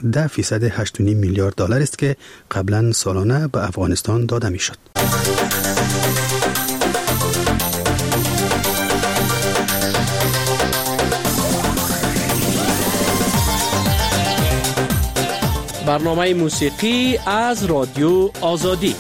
10% 8.5 میلیارد دلار است که قبلا سالانه به افغانستان داده می شد. برنامه موسیقی از رادیو آزادی.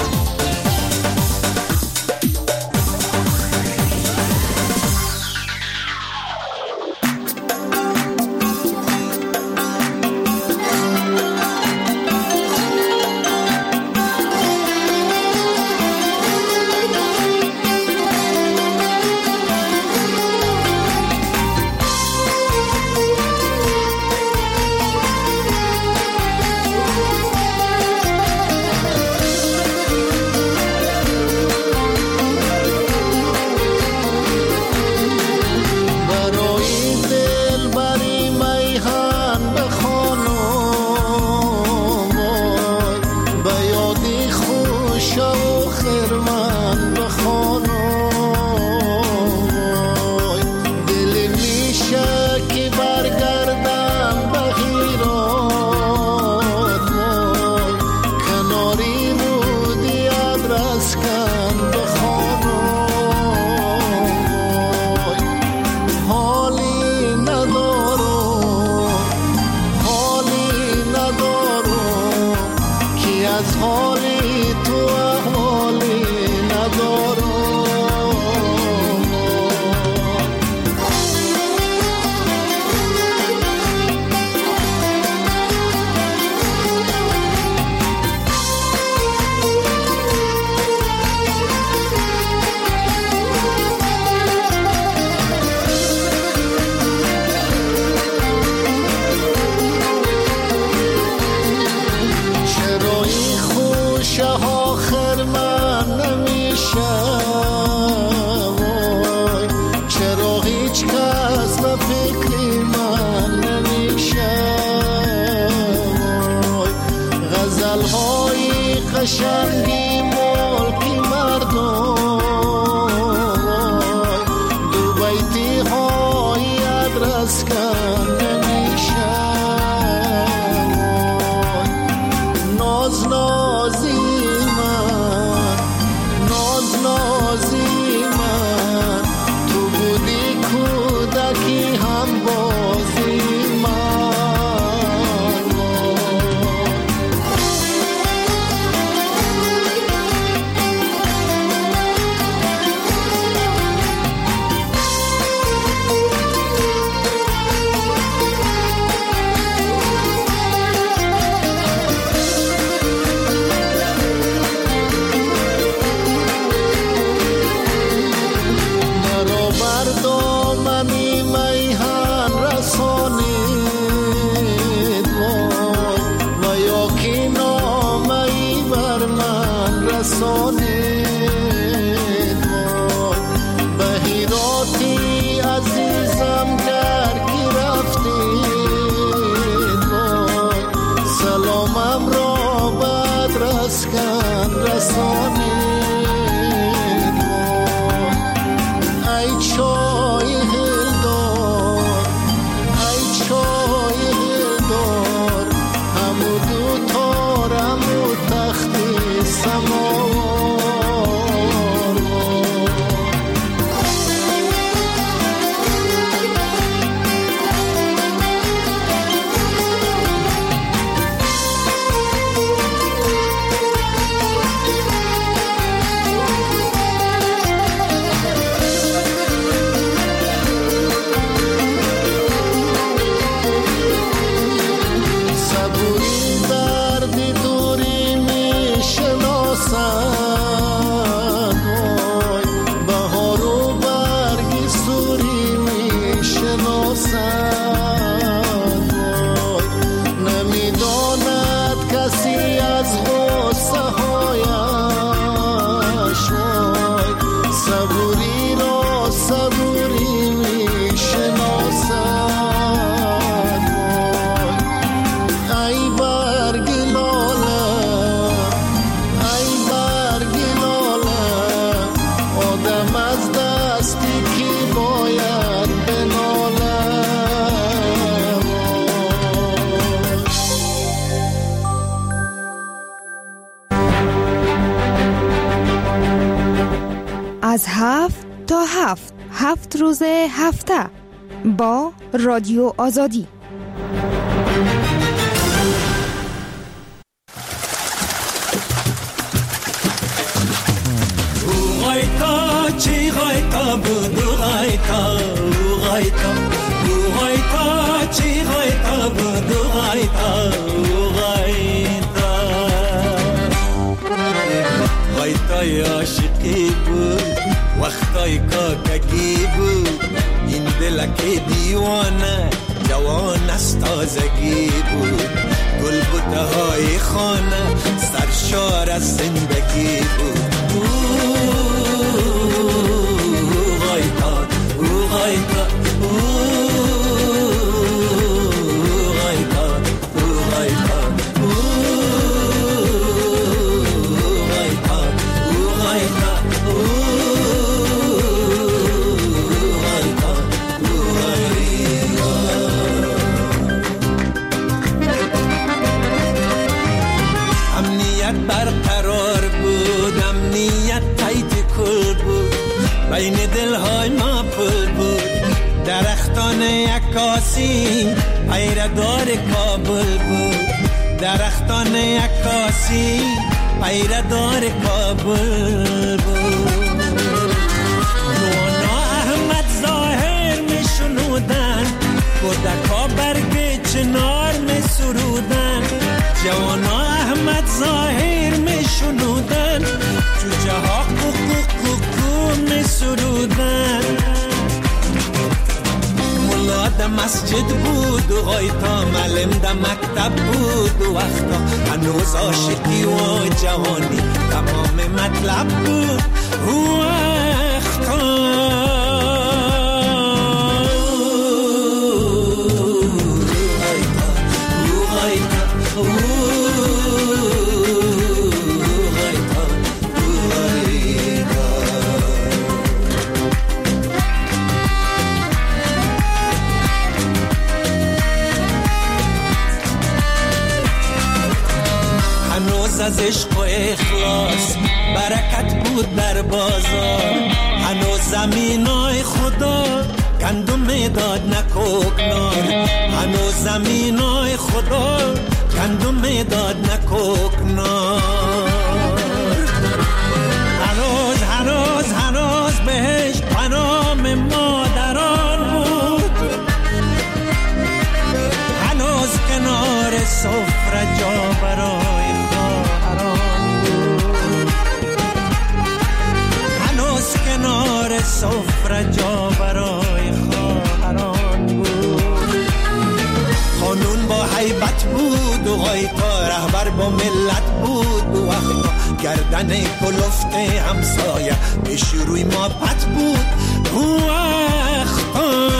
از 7 تا 7 روز هفته با رادیو آزادی. چی غایتا بودو غایتا غایتا غایتا چی غایتا بودو غایتا غایتا غایتای عاشقی بود وقتای کاکگی بود این دلک دیوانه جوان از تازگی بود گل بوته های خانه سرشار از زندگی بود برقرار بود امنیت تایت کل بود بین دلهای ما پل بود درختان عکاسی پیردار کابل بود درختان عکاسی پیردار کابل بود نوانا احمد ظاهر می شنودن کودکا برگ چنار می سرودن جوانا احمد ظاهر می شنودن جوجه ها کوکو می سرودن ملا ده مسجد بود و غایتا معلم ده مکتب بود و وقتا هنوز عاشقی و جوانی تمام مطلب بود و وقتا از عشق و اخلاص برکت بود در بازار هنوز زمینای خدا گندم داد نکوکنار هنوز زمینای خدا گندم داد نکوکنار هنوز بهش پنام مادران بود هنوز کنار سفره جا برای کنار سفره جا برای خواهران بود خانون با حیبت بود و غایتا رهبر با ملت بود و وقتا گردن کلفت همسایه پیش روی ما پت بود و وقتا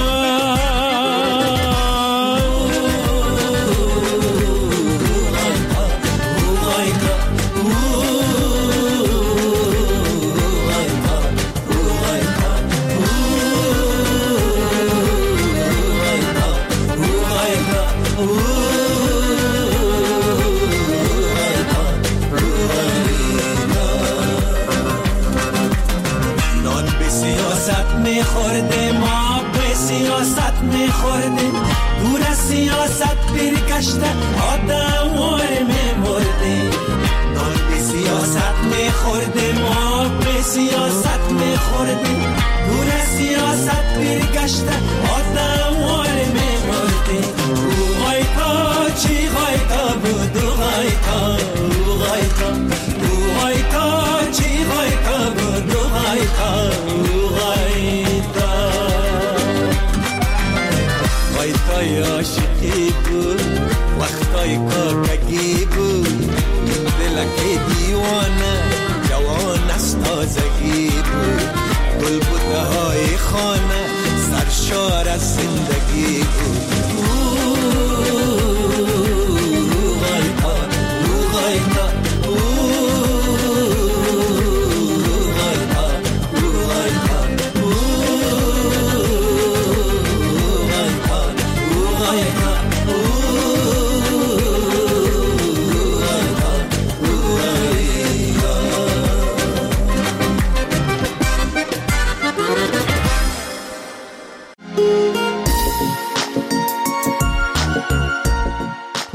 میخورده ما به سیاست میخورده دور از سیاست برگشته آدم میمرده نان به سیاست میخورده ما به سیاست میخورده دور از سیاست برگشته آدم میمرده غایتا چی غایتا بود غایتا غایتا غایتا چی غایتا بود غایتا غایتای عاشقی بود وقتای کاکگی بود این دلک دیوانه جوان از تازگی بود گل بوته های خانه سرشار از زندگی بود غایتا غایتا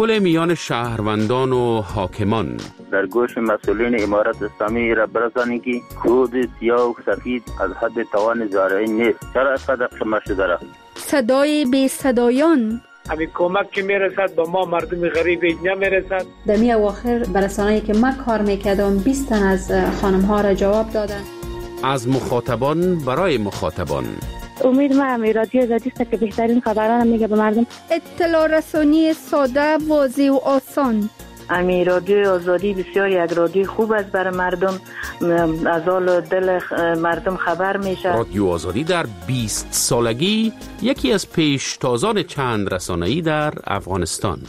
تحول میان شهروندان و حاکمان. در گوش مسئولین امارت اسلامی را برسانید که کود سیاه و سفید از حد توان زارعی نیست. چرا اینقدر شما شده را؟ صدای بی صدایان. همین کمک که میرسد به ما مردم غریب نمیرسد. در می اواخر برسانه‌ای که من کار میکردم 20 تن از خانم ها را جواب دادن. از مخاطبان برای مخاطبان. امید ما همی رادیو آزادی است که بهترین خبران میگه به مردم. اطلاع رسانی ساده، واضح و آسان. امی رادیو آزادی بسیار یک رادیو خوب است برای مردم، از حال دل مردم خبر میشه. رادیو آزادی در 20 سالگی یکی از پیشتازان چند رسانه‌ای در افغانستان.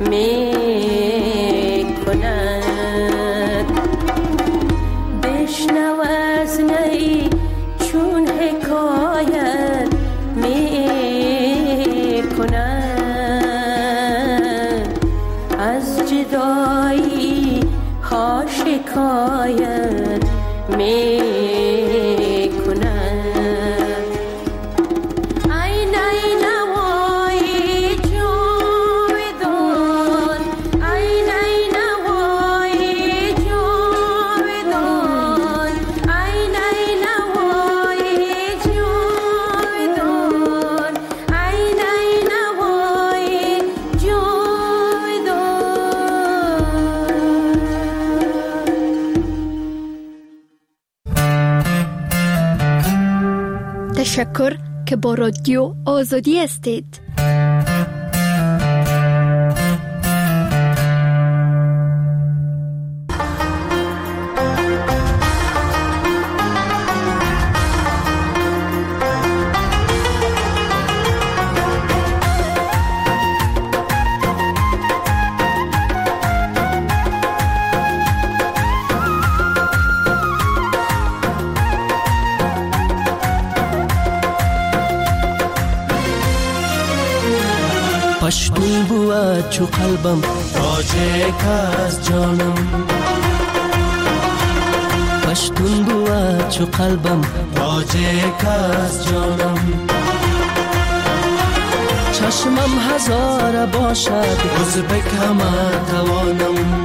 می کند. بشنو از نی چون حکایت می کند، از جدایی ها شکایت می تشکر که با رادیو آزادی هستید. پشتون بود چو قلبم تاجک از جانم، پشتون بود چو قلبم تاجک از جانم. چشمم هزار باشد ازبک همه توانم،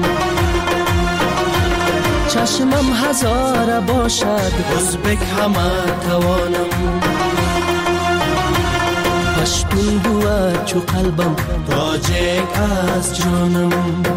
چشمم هزار باشد ازبک همه توانم. پشتون بود چو قلبم تاجک از جانم.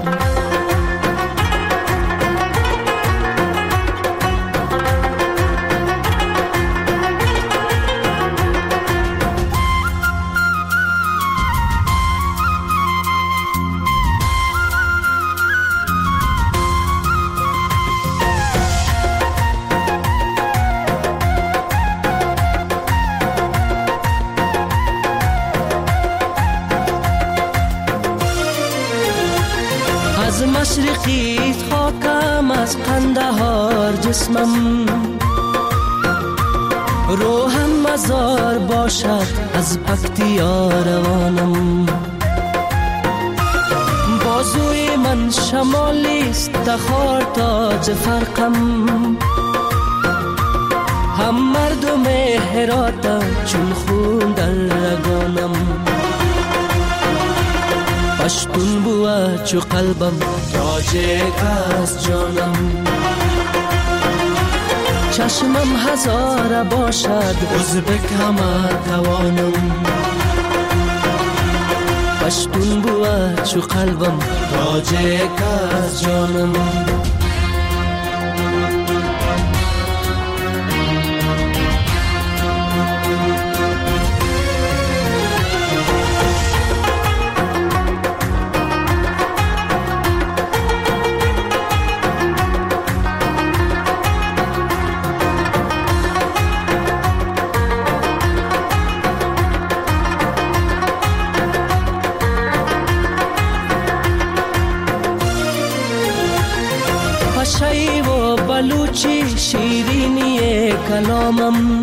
مشرقیت خاکم از قندهار جسمم، روحم مزار باشد از پکتیا روانم. بازوی من شمالیست تخار تاج فرقم، هم مردم هراتم چون خون در رگانم. پشتون بود چو قلبم تاجک از جانم، چشمم هزار باشد ازبک همه توانم. پشتون بود چو قلبم تاجک از جانم. شی و بلوچی شیرینی کلامم،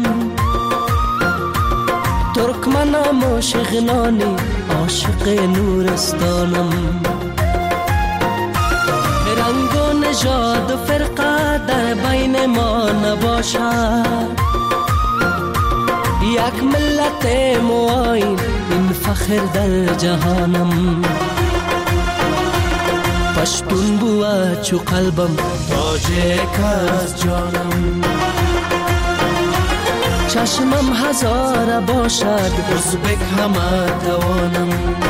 ترکمنم و شغنانی عاشق نورستانم. رنگ و نژاد و فرقه در بین ما نباشد، یک ملت موین این فخر در جهانم. پشتون بود چو قلبم تاجک از جانم، چشمم هزار باشد ازبک همه توانم.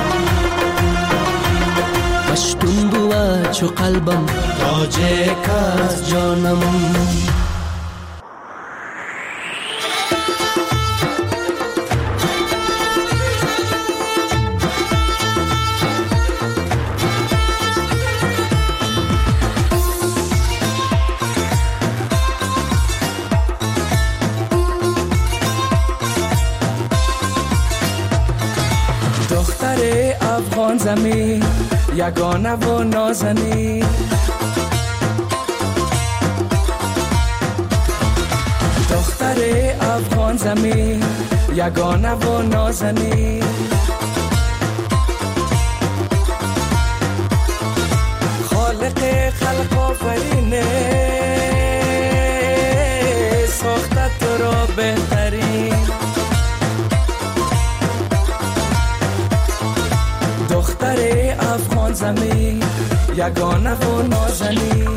پشتون بود چو قلبم تاجک از جانم. افغان زمین یگانه و نازنین. دختر افغان زمین یگانه و نازنین. خالق خلق آفرینه ساخته تو را بهترین. دختر افغان زمین یگانه و نازنین.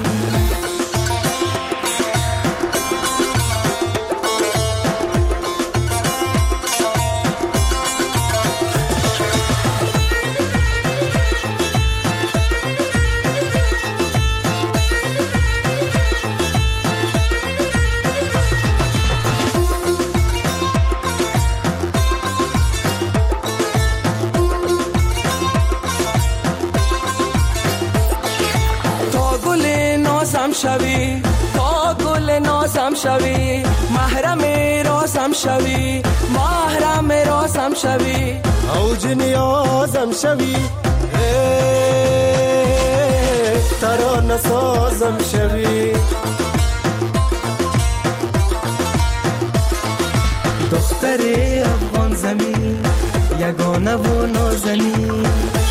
شوی تا گل نازم شوی، محرم رازم شوی، محرم رازم شوی، اوج نیازم شوی، ترانه سازم شوی. دختر افغان زمین یگانه و نازنین.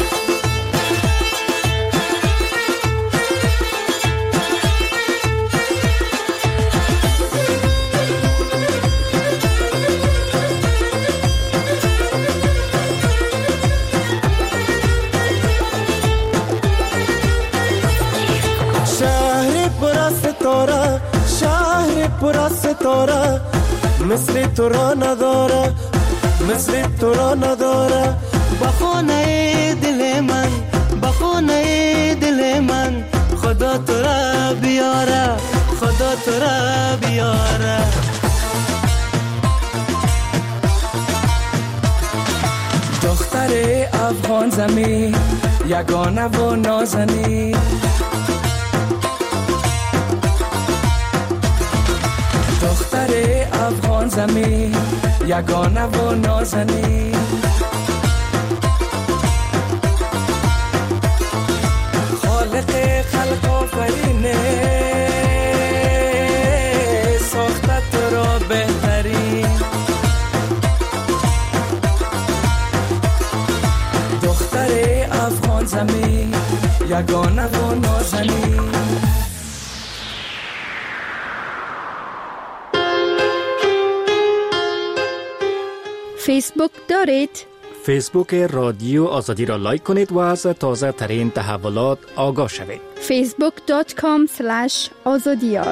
پورا ستاره مثل تو را نداره، مثل تو را نداره. بخونه دل من، بخونه دل من، خدا تو را بیاره، خدا تو را بیاره. دختر افغان زمین یگانه و نازنین. دختر افغان زمین یگانه و نازنین. خالق خلق آفرینه ساخته تو را بهترین. دختر افغان زمین یگانه و نازنین. فیسبوک دارید؟ فیسبوک رادیو آزادی را لایک کنید و از تازه ترین تحولات آگاه شوید. facebook.com/azadiyar.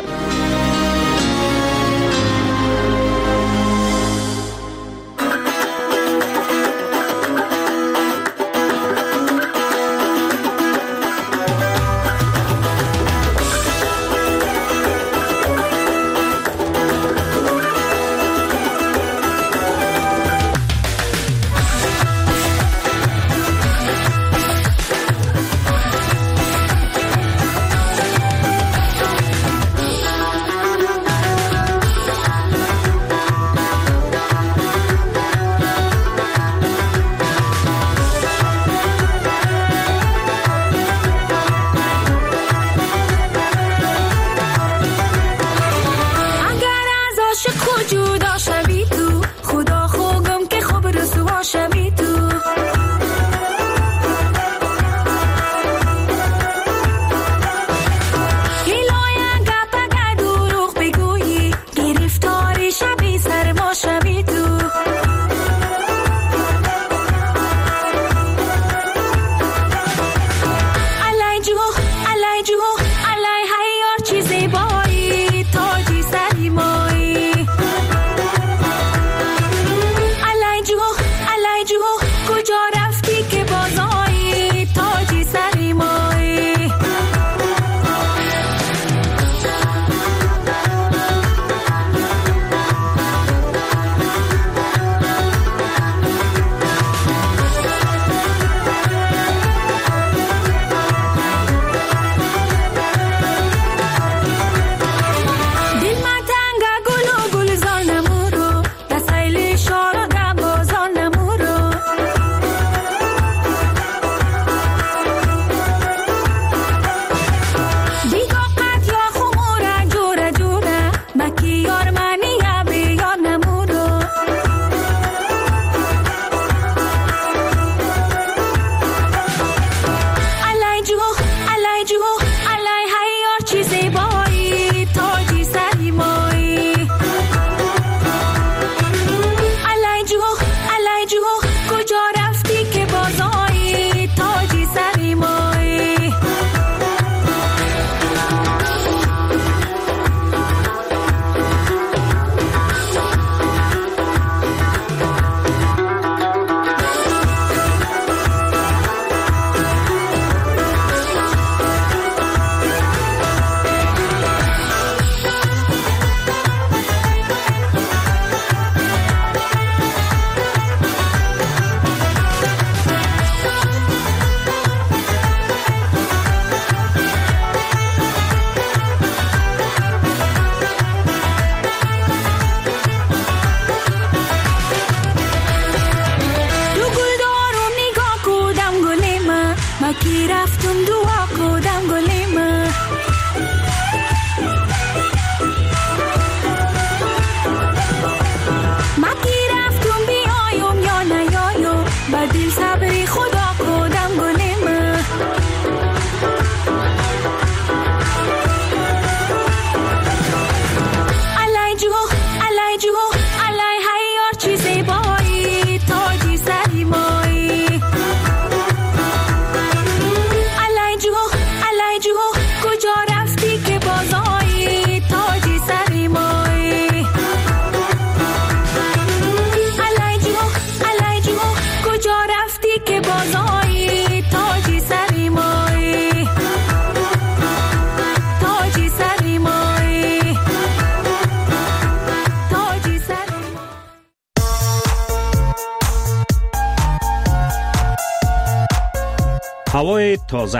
هوای تازه،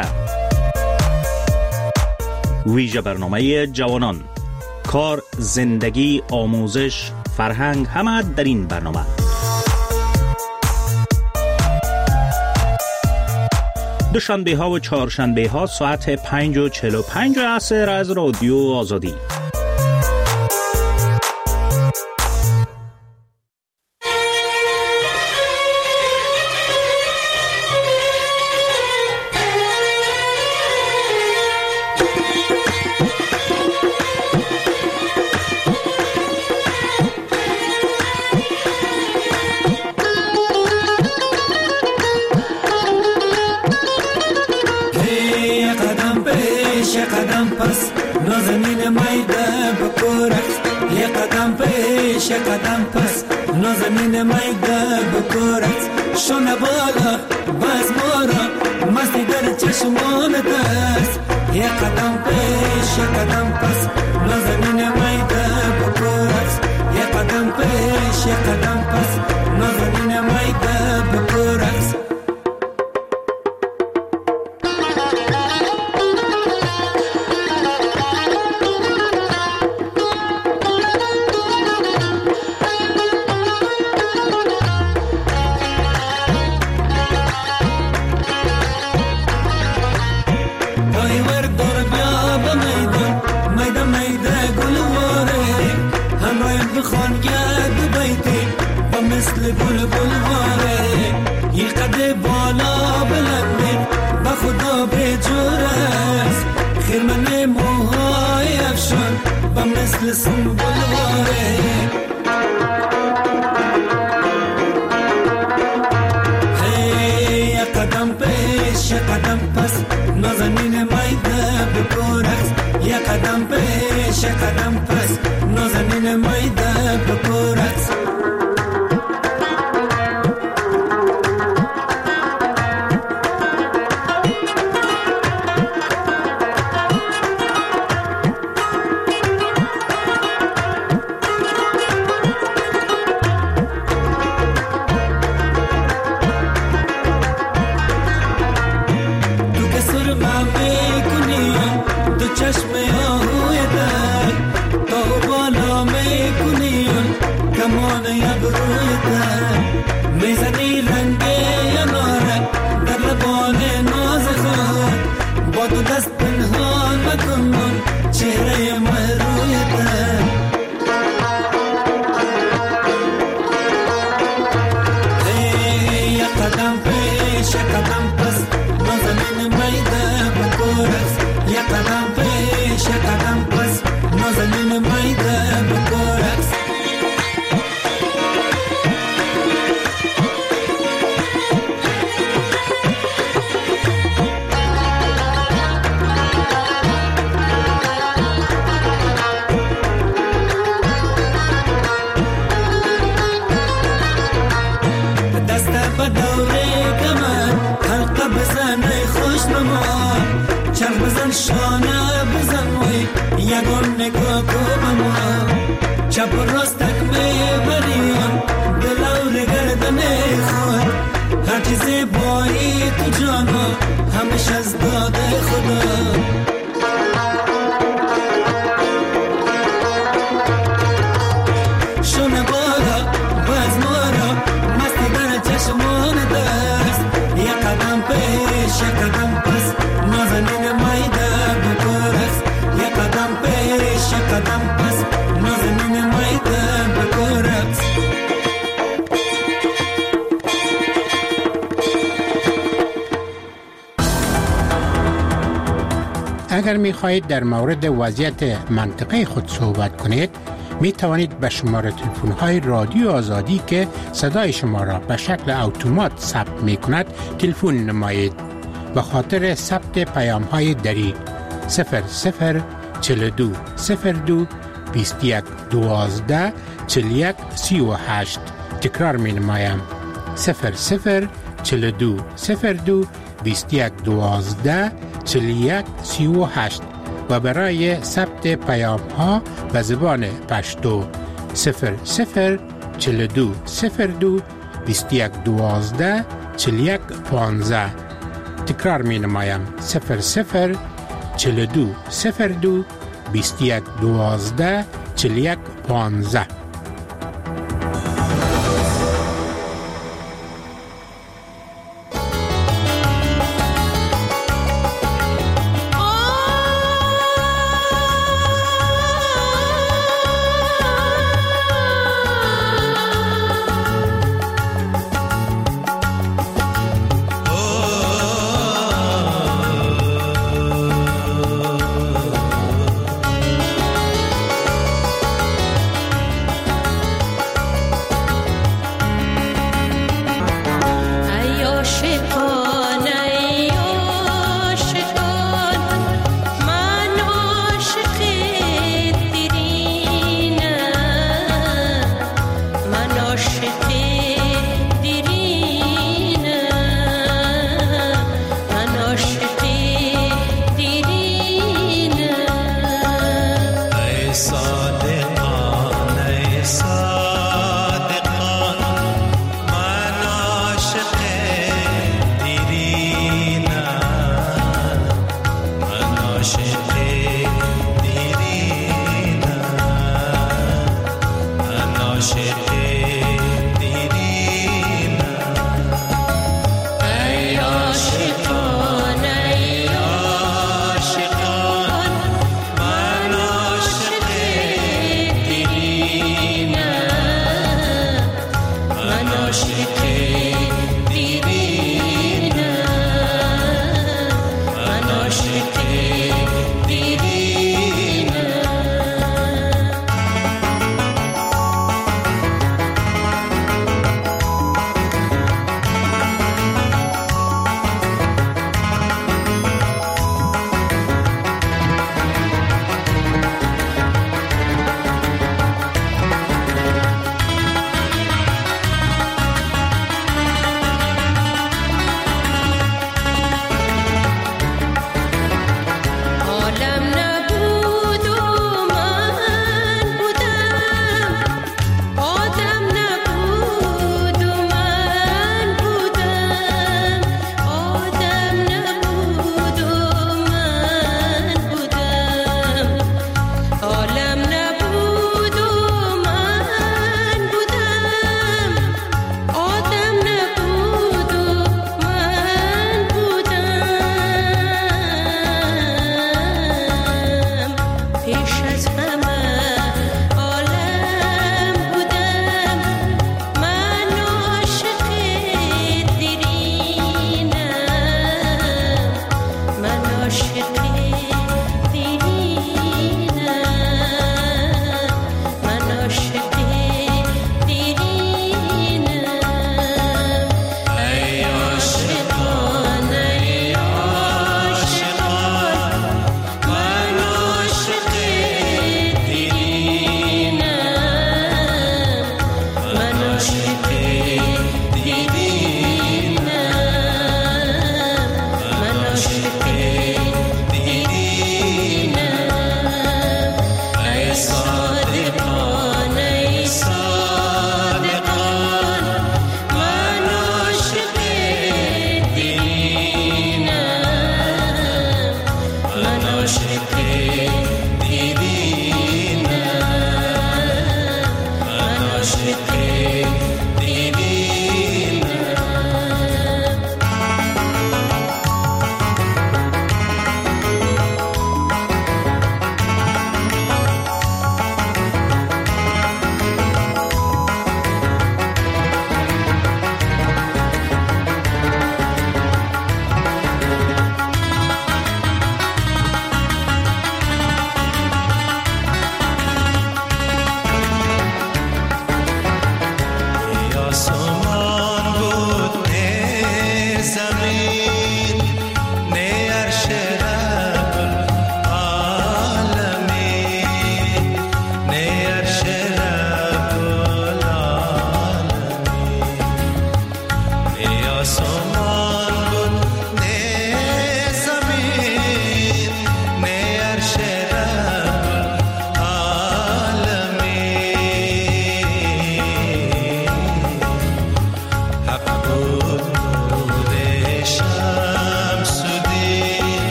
ویژه برنامه جوانان، کار، زندگی، آموزش، فرهنگ، همه در این برنامه. دوشنبه ها و چهارشنبه ها ساعت 5:45 عصر از رادیو آزادی. اگر می خواهید در مورد وضعیت منطقه خود صحبت کنید، می توانید به شماره تلفن های رادیو آزادی که صدای شما را به شکل اتومات ثبت می کند تلفن نمایید. به خاطر ثبت پیام های دری 0042 02 21 12 41 38. تکرار می نمایم 0042 02 21 12 41 38 و برای ثبت پیام ها به زبان پشتو 0042 02 21 12 41 15. تکرار می نمایم 00 42 02 21 12 41 15.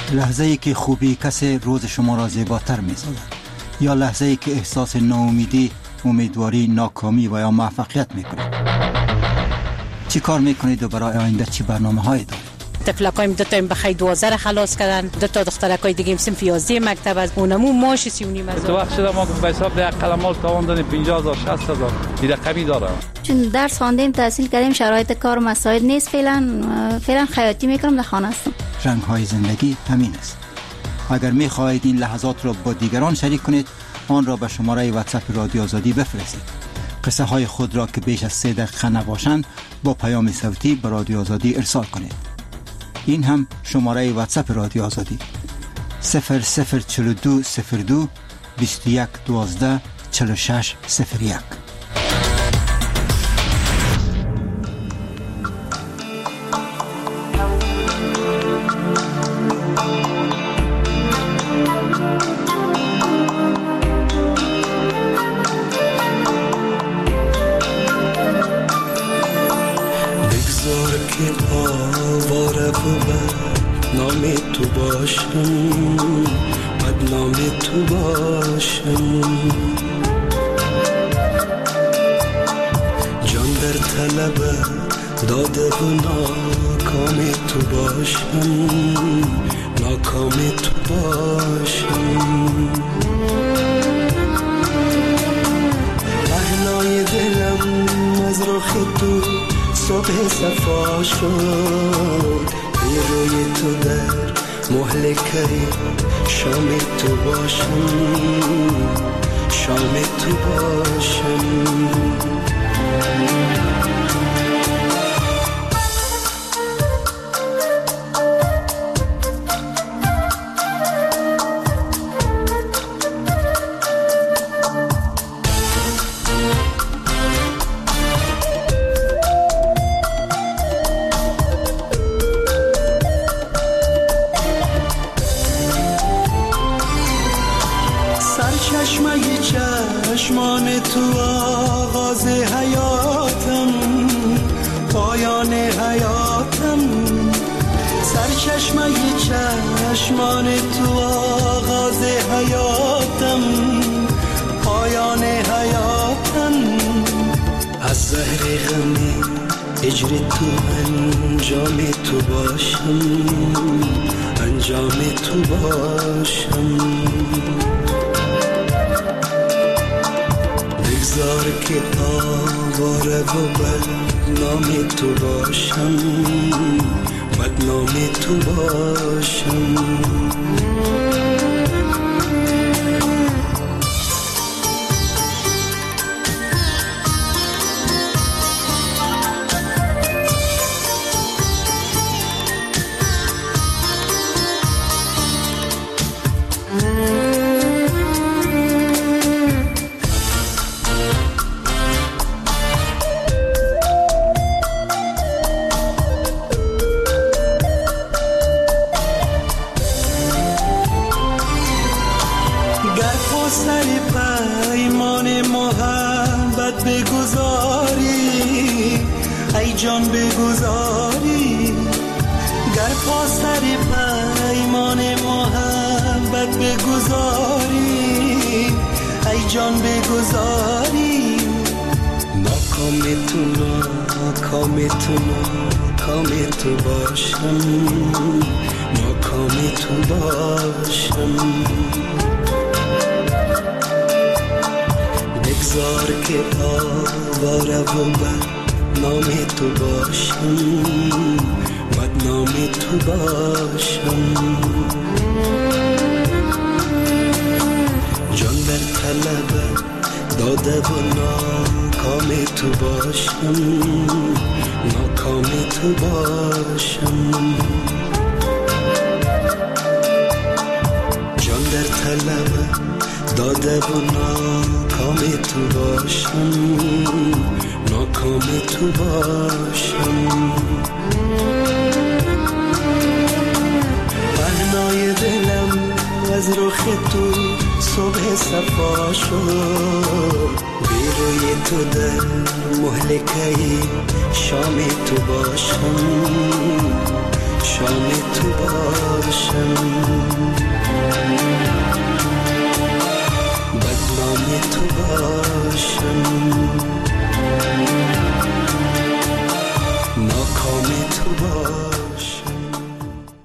لحظه‌ای که خوبی کسی روز شما را زیباتر می‌سازد، یا لحظه‌ای که احساس ناامیدی، امیدواری، ناکامی و یا موفقیت می‌کنید. چی کار می‌کنید و برای آینده چی برنامه‌هایی دارید؟ طفلکایم 2 تا بخای 12 خلاص کردن، 2 تا دخترکای دیگه صنف 11 مکتب از اونمو ماش 39,000. تو وقت شده ما به حساب ده قلمال تاوان دادیم 50,000 60,000 این رقمی داره. چون درس خواندیم، تحصیل کردیم، شرایط کار مساعد نیست، فعلا خیاطی میکنم، در خانه هستم. رنگ‌های زندگی همین است. اگر می‌خواهید این لحظات را با دیگران شریک کنید، آن را به شماره واتساپ رادیو آزادی بفرستید. قصه های خود را که بیش از 3 دقیقه نباشند با پیام صوتی به رادیو آزادی ارسال کنید. این هم شماره واتساپ رادیو آزادی 004202 21 12 46 01. چشمان تو آغاز حیاتم، پایان حیاتم، سرچشمه چشمان تو آغاز حیاتم، پایان حیاتم، از زهر غمی اجر تو انجام تو باشم، انجام تو باشم. بگذار که آواره و بدنام تو باشم، بدنام تو باشم. شام تو باشم، بدنام تو باشم، ناکام تو باشم.